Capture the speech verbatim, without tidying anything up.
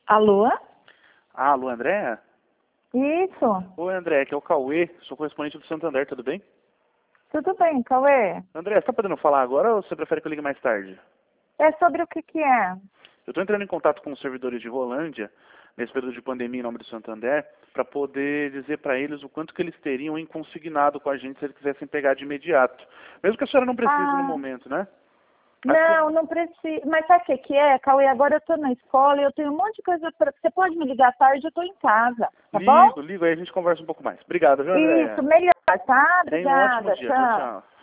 Alô? Ah, alô, Andréa? Isso. Oi, André, aqui é o Cauê, sou correspondente do Santander, tudo bem? Tudo bem, Cauê? André, você tá podendo falar agora ou você prefere que eu ligue mais tarde? É sobre o que que é? Eu estou entrando em contato com os servidores de Rolândia, nesse período de pandemia em nome do Santander, para poder dizer para eles o quanto que eles teriam em consignado com a gente se eles quisessem pegar de imediato. Mesmo que a senhora não precise no Ah, momento, né? Acho que... não, não precisa. Mas sabe o que que é, Cauê? Agora eu tô na escola e eu tenho um monte de coisa para... Você pode me ligar à tarde, eu tô em casa, tá bom? Ligo, ligo, aí a gente conversa um pouco mais. Obrigado, viu, Isso, André? melhor, tá? Tenha um ótimo Obrigada, dia. Tchau, tchau. tchau.